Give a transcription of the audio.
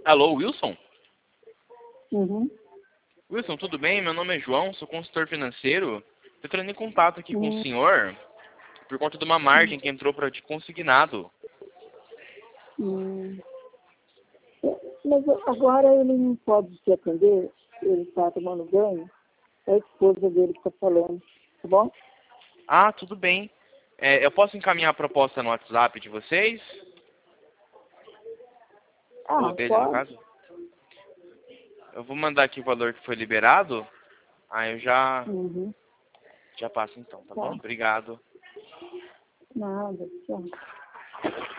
Alô, Wilson? Uhum. Wilson, tudo bem? Meu nome é João, sou consultor financeiro. Estou entrando em contato aqui com o Hum. senhor por conta de uma margem que entrou para de consignado. Hum. Mas agora ele não pode te atender, ele está tomando banho, é a esposa dele que está falando, tá bom? Ah, tudo bem. Eu posso encaminhar a proposta no WhatsApp de vocês? Ou Ah, dele, no pode? caso? Eu vou mandar aqui o valor que foi liberado. Aí eu Uhum. já passo então, tá bom? Tá. Obrigado. Nada, tchau.